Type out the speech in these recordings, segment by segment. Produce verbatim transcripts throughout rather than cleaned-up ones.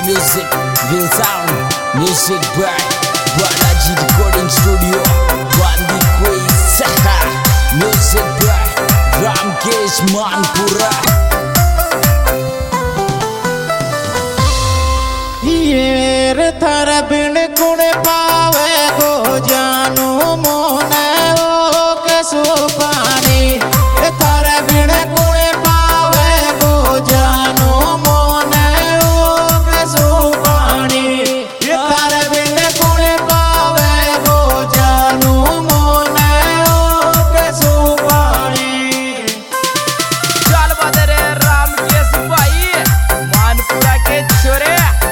Music, Will Sound, Music by Balaji Recording Studio, Bandi Quiz, Music by Ramkesh Manpura. ये रे थारा बिन गुण पावे गो जानू मोने ओ के सुपानी थारा बिन गुण पावे गो जानू मोने ओ के सुपानी थारा बिन गुण पावे गो जानू मोने ओ के सुपानी। चल बदरे रामकेश भाई मानपुरा के छोरे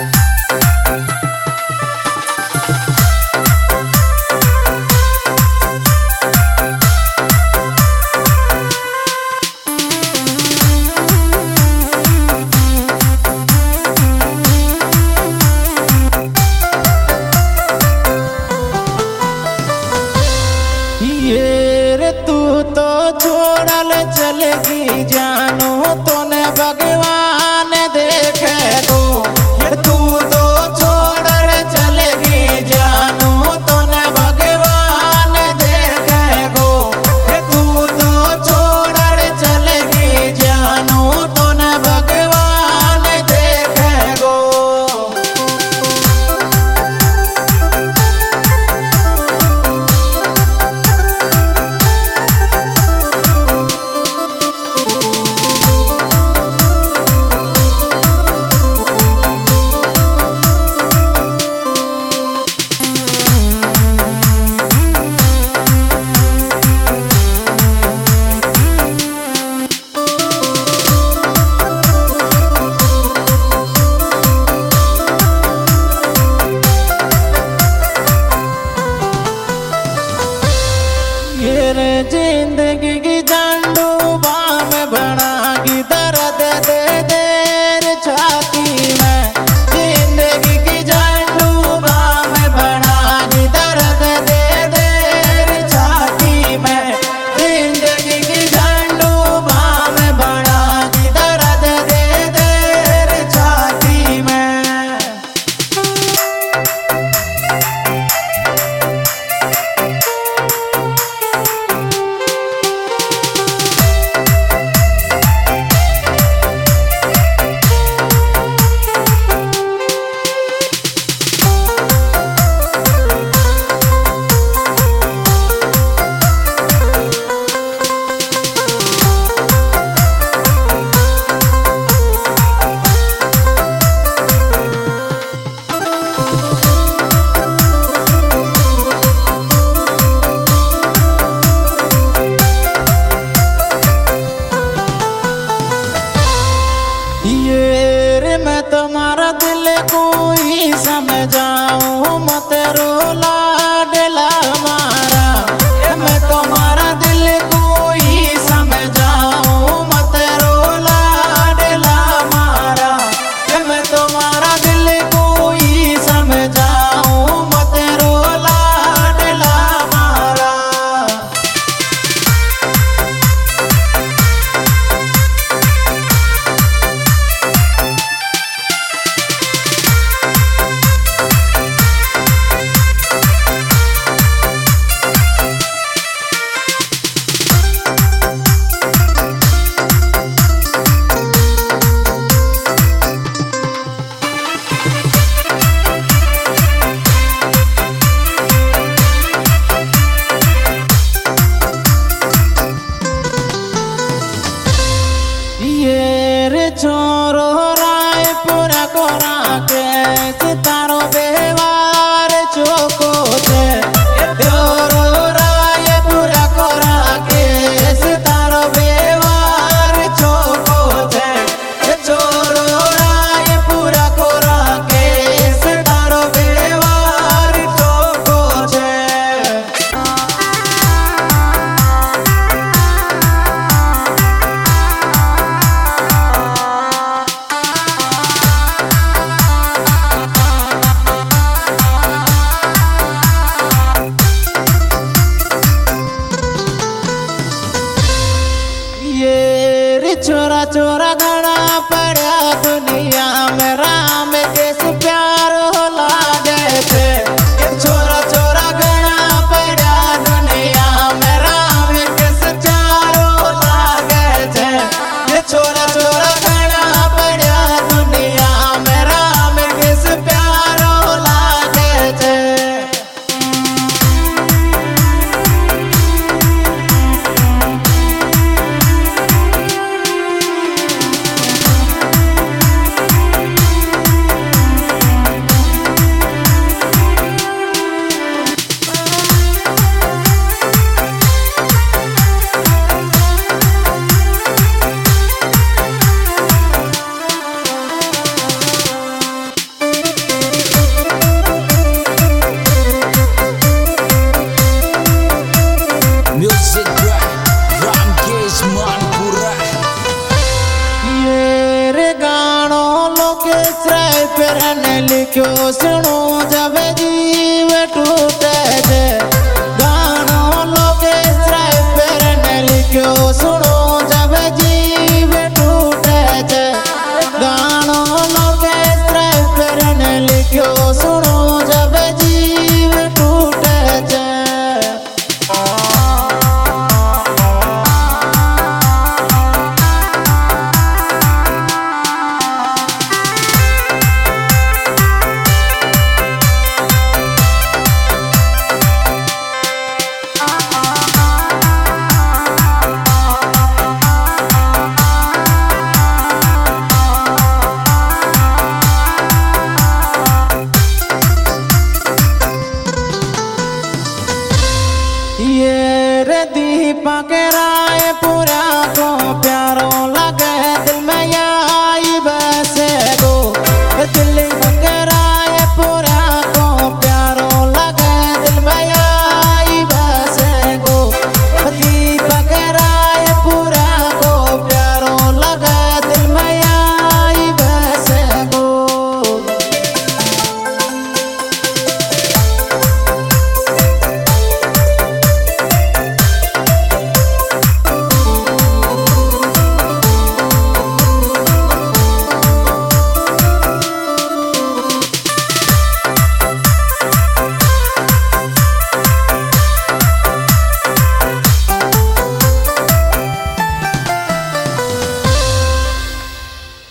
ये रे तू तो छोड़ल चलेगी जानू तूने भगवान देखे गो ये तू तो छोड़ल चलेगी जानू तूने भगवान देखे गो ये तू तो छोड़ल चलेगी जानू तूने भगवान देखे गो। ये रे जिंदगी की झंडू बाम बनागी दर्द दे देर छाती में जिंदगी की झंडू बाम बनागी दर्द दे देर छाती में जिंदगी की झंडू बाम बनागी दर्द दे देर छाती में। ये रे मैं तुम्हारा दिल कोई समझाऊं मत रोला डला मारा मैं तुम्हारा दिल कोई समझाऊं मत रोला डला मारा मैं तुम्हारा दिल कोई समझाऊं मत रोला डला मारा। ये रे छोरो रायपुर कोरा के सितारो बेवार चोको छे छोरो रायपुर कोरा के सितारो बेवार चोको छे छोरो रायपुर कोरा के सितारो बेवार चोको छे। छोरा छोरा घना पड़ा दुनिया में राम देश प्यार लागे थे। ये छोरा छोरा घना पड़ा दुनिया में राम देश चारो लागे थे। ये छोरा छोरा घना पड़ा दुनिया में राम देश प्यारो लागे थे। Music by Ramkesh Manpura. ये रे गानों लोग श्राय पर लिखो सुनो जब जी